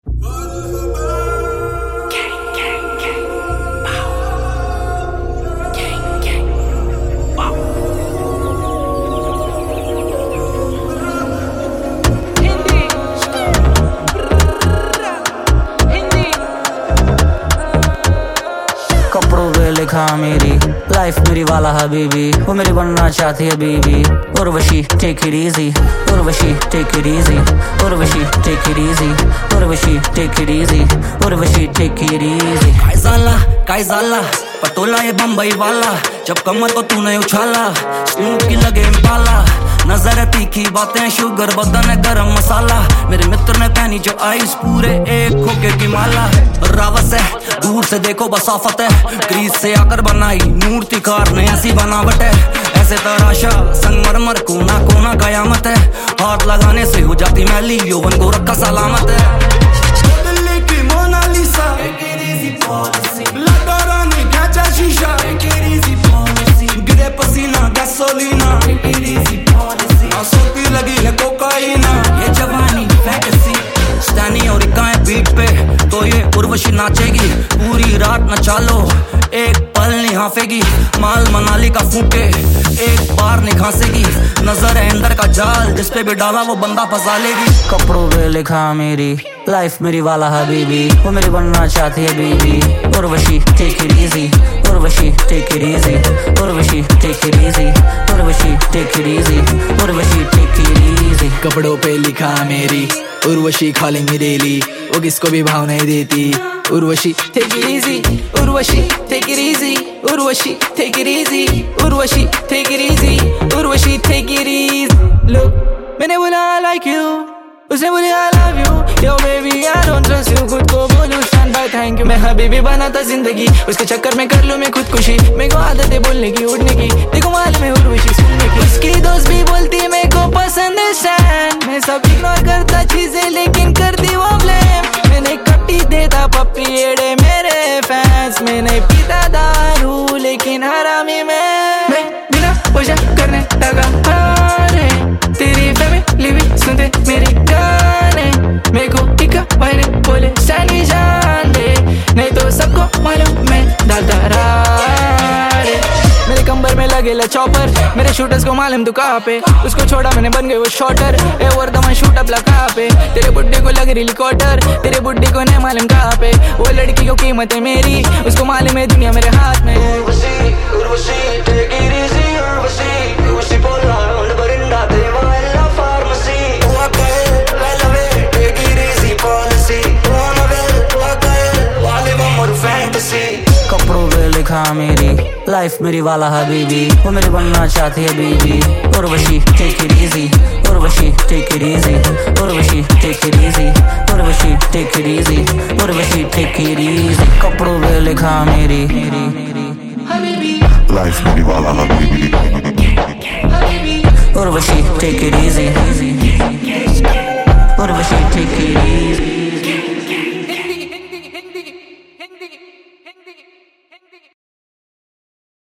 कपड़ों पे लिखा मेरी लाइफ मेरी वाला हबीबी, वो मेरी बनना चाहती है बीबी। Urvashi take it easy, Urvashi take it easy, Urvashi take it easy, Urvashi take it easy, Urvashi take it easy. काय झाला पटोला ये बम्बई वाला, जब कमर को तूने उछाला स्नूप की लगे इम्पाला। नजर तीखी बातें शुगर बदन है गरम मसाला। मेरे मित्र ने पहनी जो आइस पूरे एक खोके की माला। रावस है दूर से देखो बसाफत है, क्रीज से आकर बनाई मूर्तिकार ने ऐसी बनावट है। ऐसे तराशा संगमरमर कोना कोना कयामत है, हाथ लगाने से हो जाती मैली यौवन को रखा सलामत है। दिल्ली की मोनालिसा लटारानी क्या शीशा, गिरे पसीना गैसोलीना, सोती लगी है कोकाइना। ये जवानी फैंटेसी स्टैनी और इकाएं बीट पे तो ये उर्वशी नाचेगी। पूरी रात नचा लो एक पल नहीं हाफेगी। माल मनाली का फूटे एक बार नहीं घासेगी। नजर है अंदर का जाल जिस पे भी डाला वो बंदा फंसा लेगी। कपड़ों पे लिखा मेरी लाइफ मेरी वाला हबीबी, वो मेरी बनना चाहती है बीबी। Urvashi take it easy, Urvashi take it easy, Urvashi take it easy, Urvashi take it easy, Urvashi take it easy. कपड़ों पे लिखा मेरी उर्वशी कॉलिंग डेली, वो किसको भी भाव नहीं देती। Urvashi take it easy, Urvashi take it easy, Urvashi take it easy, Urvashi take it easy, Urvashi take it easy. Look मैंने बोला आई लाइक यू, उसने बोली I love you. Yo baby I don't trust you, खुद को बोलूं स्टैंड बाय थैंक यू। मैं हबीबी बनाता जिंदगी, उसके चक्कर में कर लूं मैं खुदकुशी। मेरे को आदत है बोलने की उड़ने की, देखो मालूम है उर्वशी सुनने की। उसकी दोस्त भी बोलती मेरे को पसंद है स्टैंड। मैं सब इग्नोर करता चीजें लेकिन करती वो ब्लेम। मैंने कट्टी देता पप्पी एड़े मेरे फैंस। मैंने पीता दारू लेकिन हरामी मैं बिना वजह करने लगा हारे। तेरी फैमिली भी सुनते मेरी गाने, मेरे को टिका भाई बोले सैनी जान दे, नहीं तो सबको मालूम मैं डालता रारे। मेरे कंबर में लगेला चॉपर, मेरे शूटर्स को मालूम तू कहाँ पे। उसको छोड़ा मैंने बन गए वो शॉटर, ए वर्धमान शूट अप लगा पे। तेरे बुड्ढे को लग रही क्वार्टर, तेरे बुड्ढे को नहीं मालूम कहाँ पे। वो लड़की को कीमत है मेरी, उसको मालूम है दुनिया मेरे हाथ में। Urvashi Urvashi take it easy, Urvashi Urvashi बोला उन बरिंदा ते वाला फार्मेसी। वो कहे ले लवे टेक इट इजी पॉलिसी, वो नवे वो कहे वाले मोर फैंटेसी। कपड़ों पे लिखा मेरी लाइफ मेरी वाला हबीबी, वो मेरी बनना चाहती है बीबी। Urvashi take it easy, Urvashi take it easy, Urvashi take it easy, Urvashi take it easy, Urvashi take it easy. कपड़ों पे लिखा मेरी लाइफ मेरी वाला हबीबी, उर्वशी टेक इट इजी।